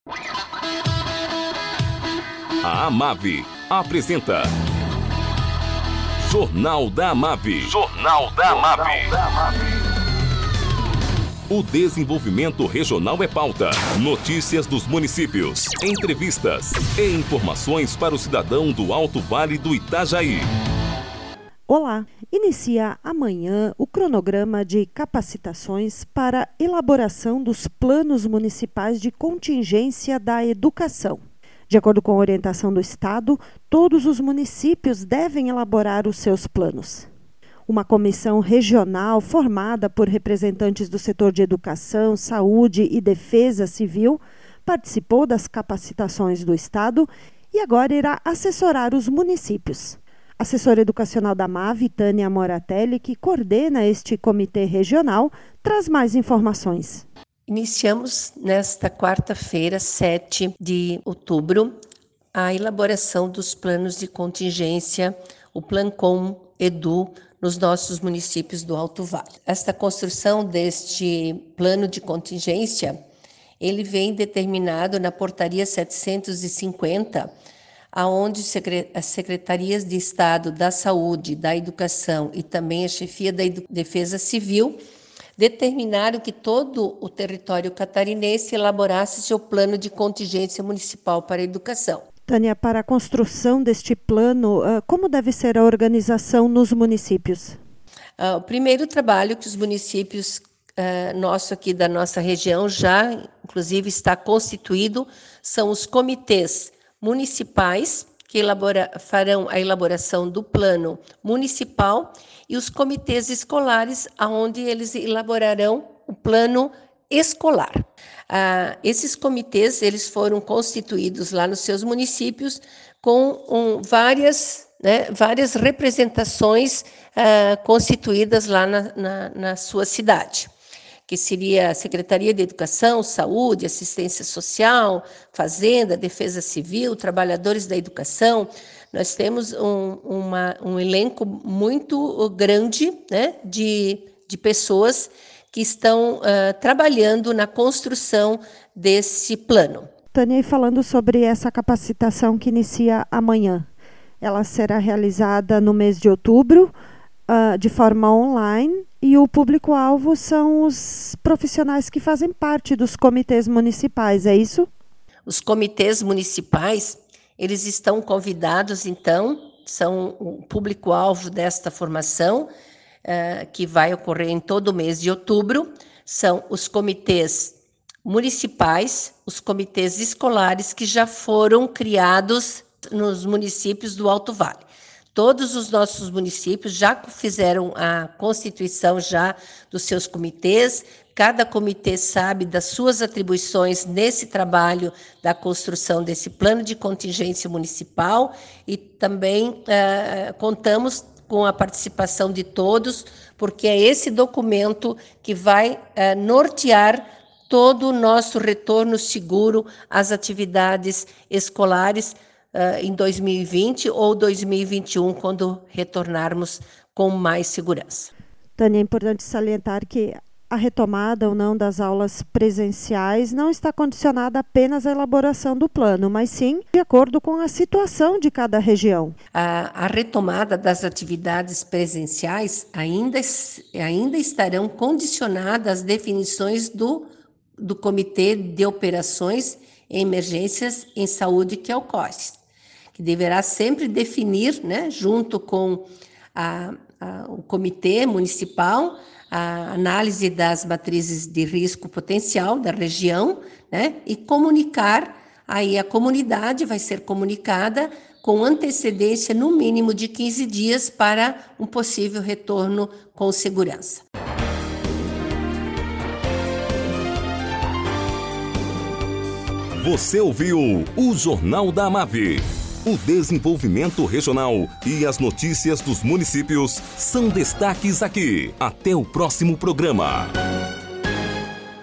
A Amave apresenta Jornal da Amave. Jornal da Amave. O desenvolvimento regional é pauta. Notícias dos municípios, entrevistas e informações para o cidadão do Alto Vale do Itajaí. Olá! Inicia amanhã o cronograma de capacitações para elaboração dos planos municipais de contingência da educação. De acordo com a orientação do Estado, todos os municípios devem elaborar os seus planos. Uma comissão regional formada por representantes do setor de educação, saúde e defesa civil participou das capacitações do Estado e agora irá assessorar os municípios. A assessora educacional da Amave, Tânia Moratelli, que coordena este comitê regional, traz mais informações. Iniciamos nesta quarta-feira, 7 de outubro, a elaboração dos planos de contingência, o Plancom Edu, nos nossos municípios do Alto Vale. Esta construção deste plano de contingência, ele vem determinado na portaria 750, aonde as secretarias de Estado da Saúde, da Educação e também a chefia da Defesa Civil determinaram que todo o território catarinense elaborasse seu plano de contingência municipal para a educação. Tânia, para a construção deste plano, como deve ser a organização nos municípios? O primeiro trabalho que os municípios nosso aqui da nossa região já, inclusive, está constituído, são os comitês municipais que farão a elaboração do plano municipal e os comitês escolares, onde eles elaborarão o plano escolar. Esses comitês eles foram constituídos lá nos seus municípios com várias representações constituídas lá na sua cidade, que seria a Secretaria de Educação, Saúde, Assistência Social, Fazenda, Defesa Civil, Trabalhadores da Educação. Nós temos um elenco muito grande, né, de pessoas que estão trabalhando na construção desse plano. Tânia, e falando sobre essa capacitação que inicia amanhã, ela será realizada no mês de outubro, de forma online, e o público-alvo são os profissionais que fazem parte dos comitês municipais, é isso? Os comitês municipais, eles estão convidados, então, são o público-alvo desta formação, que vai ocorrer em todo o mês de outubro, são os comitês municipais, os comitês escolares que já foram criados nos municípios do Alto Vale. Todos os nossos municípios já fizeram a constituição já dos seus comitês, cada comitê sabe das suas atribuições nesse trabalho da construção desse plano de contingência municipal e também contamos com a participação de todos, porque é esse documento que vai nortear todo o nosso retorno seguro às atividades escolares em 2020 ou 2021, quando retornarmos com mais segurança. Tânia, é importante salientar que a retomada ou não das aulas presenciais não está condicionada apenas à elaboração do plano, mas sim de acordo com a situação de cada região. A retomada das atividades presenciais ainda estarão condicionadas às definições do Comitê de Operações e Emergências em Saúde, que é o COSS, que deverá sempre definir, né, junto com o Comitê Municipal, a análise das matrizes de risco potencial da região, né, e comunicar, aí a comunidade vai ser comunicada com antecedência no mínimo de 15 dias para um possível retorno com segurança. Você ouviu o Jornal da Amave. O desenvolvimento regional e as notícias dos municípios são destaques aqui. Até o próximo programa.